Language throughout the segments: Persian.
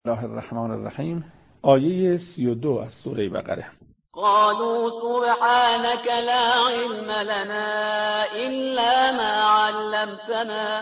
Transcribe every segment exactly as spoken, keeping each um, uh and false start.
الله الرحمن الرحیم. آیه سی و دو از سوره بقره. قالوا سبحانك لا علم لنا إلا ما علمتنا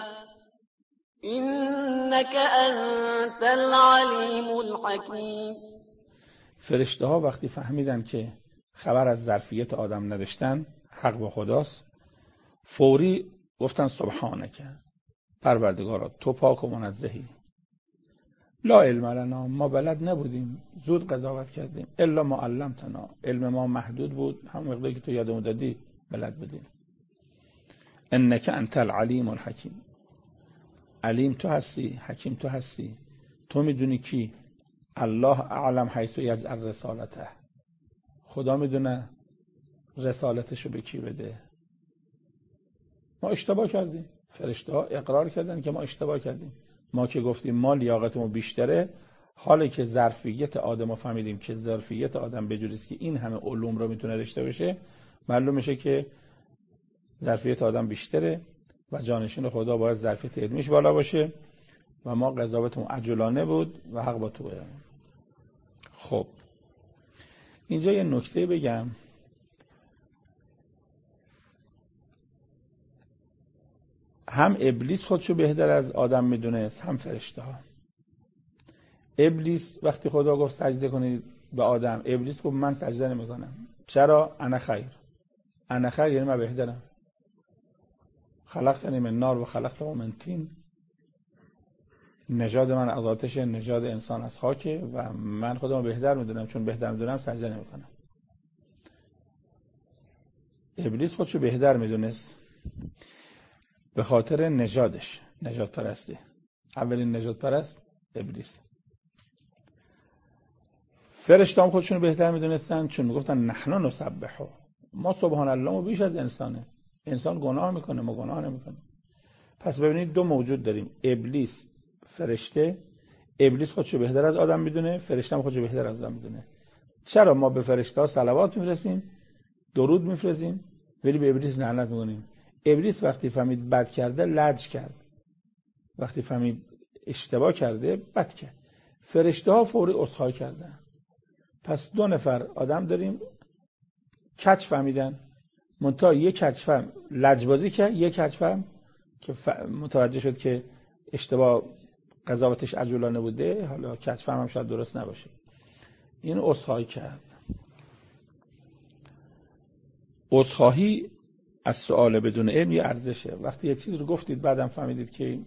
إنك أنت العليم الحكيم. فرشته ها وقتی فهمیدن که خبر از ظرفیت آدم نداشتن، حق با خداست، فوری گفتن سبحانک، پروردگارا تو پاک و منزهی، لا علم لنا، ما بلد نبودیم، زود قضاوت کردیم، الا ما علمتنا، علم ما محدود بود، هم مقداری که تو یادمون دادی بلد بودیم. انک انت العلیم الحکیم، علیم تو هستی، حکیم تو هستی، تو میدونی کی. الله اعلم حیث یجعل رسالته، خدا میدونه رسالتشو به کی بده. ما اشتباه کردیم، فرشته ها اقرار کردن که ما اشتباه کردیم. ما که گفتیم ما لیاقتمون بیشتره، حالی که ظرفیت آدم رو فهمیدیم که ظرفیت آدم بجوریست که این همه علوم رو میتونه داشته باشه، معلوم میشه که ظرفیت آدم بیشتره و جانشین خدا باید ظرفیت علمیش بالا باشه و ما قضاوتمون عجولانه بود و حق با توه. خب اینجا یه نکته بگم. هم ابلیس خودشو بهتر از آدم میدونست، هم فرشته ها. ابلیس وقتی خدا گفت سجده کنید به آدم، ابلیس گفت من سجده نمیکنم. چرا؟ انا خیر، انا خیر یعنی من بهترم. خلقتنی من نار و خلقته من طین، نژاد من از آتش، نژاد انسان از خاکه و من خودم بهتر میدونم، چون بهتر میدونم سجده نمیکنم. ابلیس خودشو بهتر میدونست به خاطر نژادش، نژاد پرستی. اولین نژاد پرست ابلیس. فرشته هم خودشون بهتر میدونستن، چون میگفتن نحن نسبحو، ما سبحان الله ما بیش از انسانه. انسان گناه میکنه، ما گناه نمیکنیم. پس ببینید دو موجود داریم، ابلیس، فرشته. ابلیس خودشو بهتر از آدم میدونه، فرشته هم خودشو بهتر از آدم میدونه. چرا ما به فرشته ها صلوات میفرستیم، درود میفرستیم، ولی به ابلیس لعنت میکنیم؟ ابلیس وقتی فهمید بد کرده لج کرد، وقتی فهمید اشتباه کرده بد کرد. فرشته ها فوری عذرخواهی کردن. پس دو نفر آدم داریم کج فهمیدن، منتها یک کج فهم لجبازی کرد، یک کج فهم که متوجه شد که اشتباه قضاوتش عجولانه بوده، حالا کج فهم هم شاید درست نباشه، این عذرخواهی کرد. عذرخواهی از سؤال بدون علم یه ارزشه. وقتی یه چیزی رو گفتید بعدم فهمیدید که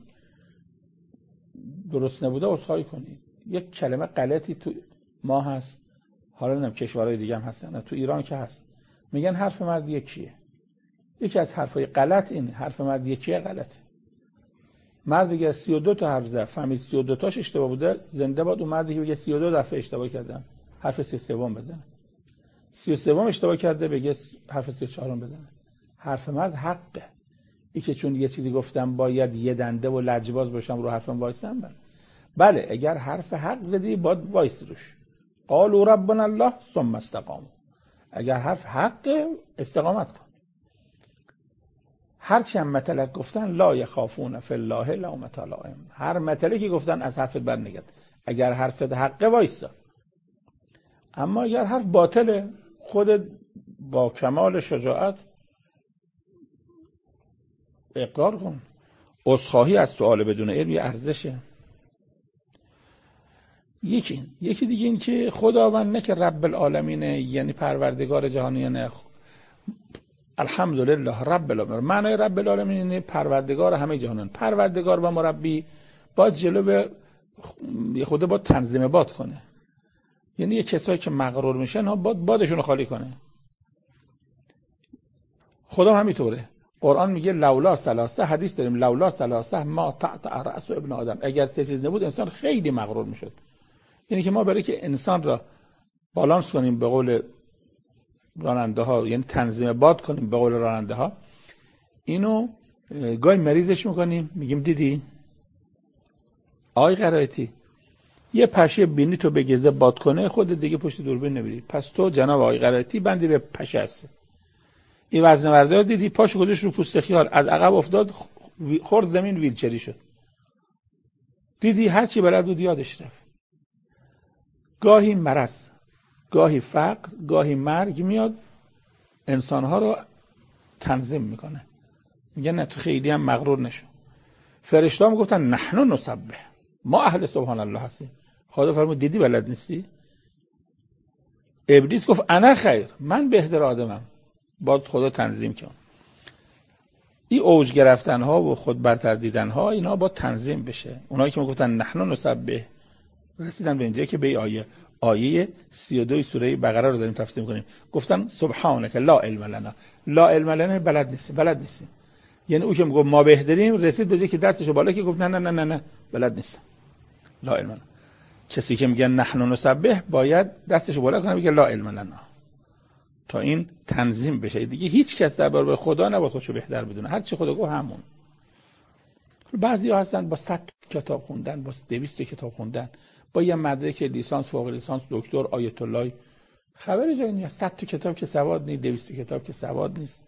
درست نبوده، عذرخواهی کنید. یک کلمه غلطی تو ما هست، حالا نمیدونم کشورهای دیگه هم هست نه، تو ایران که هست، میگن حرف مرد یکیه. یکی از حرفای غلط اینه، حرف مرد یکیه غلطه. مرد دیگه سی و دو تا حرف زد، فهمید سی و دو تاش اشتباه بوده، زنده باد اون مردی که بگه سی و دو دفعه اشتباه کردم، حرف سی و سوم بزنه. سی و سوم اشتباه کرده بگه حرف سی و چهارم بزنه. حرف مرد حقه. ای که چون یه چیزی گفتم باید یه دنده و لجباز باشم رو حرفم وایسم؟ بله. بله اگر حرف حق زدی باید وایس روش. قالوا ربنا الله ثم استقاموا. اگر حرف حق استقامت کن. هر چند مطلق گفتن لا یخافون فی الله لومة لائم، هر مطلقی که گفتن از حرفت برنگرد. اگر حرفت حقه وایسا. اما اگر حرف باطله، خودت با کمال شجاعت اقرار کن. عذرخواهی از سؤال بدون علم یه ارزشه. یکی یکی دیگه این که خداوند نه که رب العالمینه، یعنی پروردگار جهانیانه. الحمدلله رب العالمین، معنای رب العالمین اینه پروردگار همه جهانیان. پروردگار و مربی باید جلو به خود باید تنظیم باد کنه، یعنی یه کسایی که مغرور میشن ها باید بادشون رو خالی کنه. خدا هم همینطوره. قرآن میگه لولا ثلاثه، حدیث داریم لولا ثلاثه ما تعطع رأس ابن آدم، اگر سه چیز نبود انسان خیلی مغرور میشد. یعنی که ما برای که انسان را بالانس کنیم به قول راننده ها، یعنی تنظیم باد کنیم به قول راننده ها، اینو گاهی مریضش میکنیم، میگیم دیدی آقای قرائتی یه پشه بینی تو بگیزه باد کنه، خود دیگه پشت دوربین نمیری. پس تو جناب آقای قرائتی بندی به پشه هست. این وزنه‌ورده دیدی پاشو گذاشت رو پوست خیار، از عقب افتاد خورد زمین، ویلچری شد. دیدی هر چی بلد بود یادش رفت. گاهی مرض، گاهی فقر، گاهی مرگ میاد انسانها رو تنظیم میکنه، میگن نه تو خیلی هم مغرور نشو. فرشته ها میگفتن نحن نسبح، ما اهل سبحان الله هستیم. خدا فرمود دیدی بلد نیستی؟ ابلیس گفت انا خیر، من بهتر آدمم، باز خدا تنظیم کرد. این اوج گرفتن ها و خود برتر دیدن ها اینا با تنظیم بشه. اونایی که میگفتن نحن نسبح رسیدن به اینجا که به آیه آیه سی و دو سوره بقره رو داریم تفسیر می‌کنیم. گفتن سبحانك لا علم لنا، لا علم لنا بلد نیستیم، بلد نیستیم. یعنی او که میگه ما بهتریم رسید به جایی که دستشو بالا که گفت نه نه نه نه نه بلد نیستم، لا علم لنا. کسی که میگه نحن نسبح باید دستشو بالا کنه بگه لا علم لنا تا این تنظیم بشه. دیگه هیچ کس در برابر خدا نباید خودشو بهتر بدونه، هر چی خدا گفت همون. بعضی‌ها هستن با صد کتاب خوندن، با دویست کتاب خوندن، با یه مدرک لیسانس، فوق لیسانس، دکتر، آیت الله، خبر جایی نیست. صد تا کتاب که سواد نیست، دویست کتاب که سواد نیست.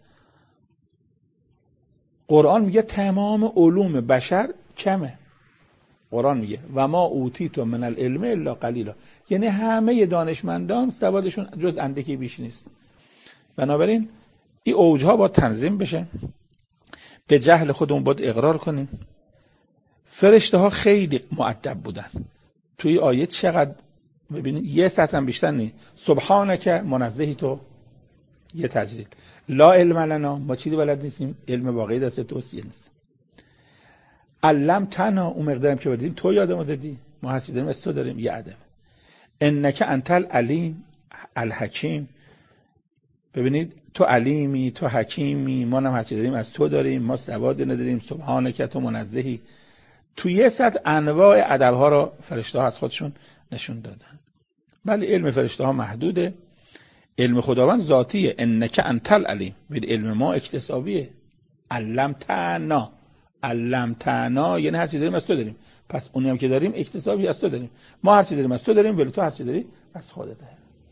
قرآن میگه تمام علوم بشر کمه. قرآن میگه و ما اوتیتم من العلم الا قلیلا، یعنی همه دانشمندان سوادشون جز اندکی بیش نیست. بنابراین این اوجها باید تنظیم بشه، به جهل خودمون باید اقرار کنیم. فرشته ها خیلی مؤدب بودن. توی آیه چقدر ببینید، یه سطح هم بیشتر نیست. سبحانک، منزهی تو، یه تجلیل. لا علم لنا، ما چیزی بلد نیستیم، علم واقعی دست توست نیست. علم تنا، اون مقدارم که بردیم تو یادمون دادی، ما هستی داریم از تو داریم، یه ادب. انک انت العلیم الحکیم، ببینید تو علیمی، تو حکیمی، ما هم هستی داریم از تو داریم، ما سواد نداریم. سبحانک، تو منزهی. تو یه سطح انواع ادب ها رو فرشته ها از خودشون نشون دادن. ولی علم فرشته ها محدوده، علم خداوند ذاتیه. انک انت العلیم، ببین علم ما اکتسابیه. علمتنا، علمتنا یعنی هر چی داریم از تو داریم، پس اونی هم که داریم اکتسابی از تو داریم. ما هر چی داریم از تو داریم، ولی تو هر چی داری از خودته.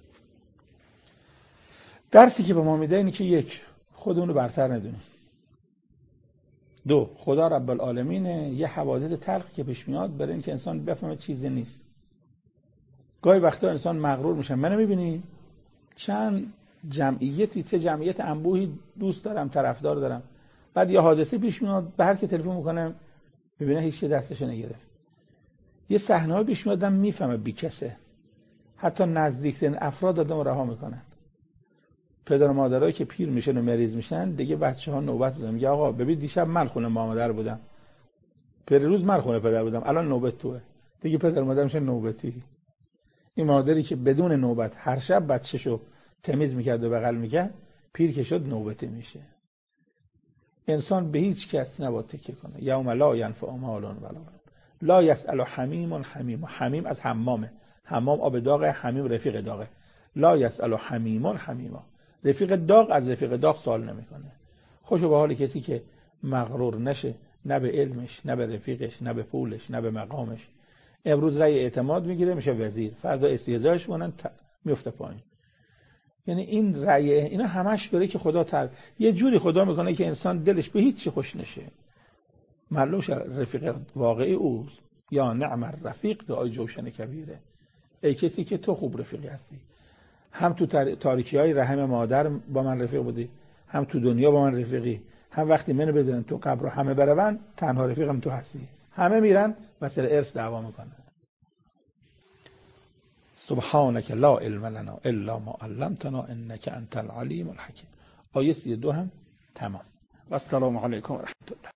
درسی که به ما میده اینه که یک، خودمون رو برتر ندونیم. دو، خدا رب العالمینه، یه حوادث تلخ که پیش میاد برای اینکه انسان بفهمه چیزی نیست. گاهی وقتا انسان مغرور میشه. منو میبینی چند جمعیتی، چه جمعیت انبوهی دوست دارم، طرفدار دارم، بعد یه حادثه پیش میاد، به هر کی تلفن میکنم میبینه هیچ کی دستش نگرفت. یه صحنه‌ای پیش میادم میفهمه بی کسه، حتی نزدیکترین افراد آدمو رها میکنن. پدر و مادرایی که پیر میشن و مریض میشن دیگه بچه‌ها نوبت دادن، میگه آقا ببین دیشب من خونه مادر بودم، پریروز من خونه پدر بودم، الان نوبت توئه. دیگه پدر و مادر میشه نوبتی. این مادری که بدون نوبت هر شب بچه‌شو تمیز میکرد و بغل میکرد، پیر که شد نوبتی میشه. انسان به هیچ کس نباید تکیه کنه. یوم لا ینفع مال ولا بنون، لا یسأل حمیم حمیم. حمیم از حمامه، حمام آب داغ، حمیم رفیق داغه. لا یسأل حمیم حمیما، رفیق داغ از رفیق داغ سوال نمیکنه. خوشو به حال کسی که مغرور نشه، نه به علمش، نه به رفیقش، نه به پولش، نه به مقامش. امروز رأی اعتماد میگیره میشه وزیر، فردا استهزاءش کنن ت... میفته پایین. یعنی این رأی اینا همش برای که خدا تر یه جوری خدا میکنه که انسان دلش به هیچ چی خوش نشه. معلوش رفیق واقعی اوست. یا نعم الرفیق دعای جوشن کبیره. ای کسی که تو خوب رفیقی هستی، هم تو تاریکی های رحم مادر با من رفیق بودی، هم تو دنیا با من رفیقی، هم وقتی منو بزنن تو قبر و همه برون تنها رفیقم تو هستی. همه میرن واسه ارث دعوا میکنن. سبحانك لا علم لنا الا ما علمتنا انك انت العلیم الحکیم. آیه سی و دو هم تمام. و السلام علیکم و رحمت الله.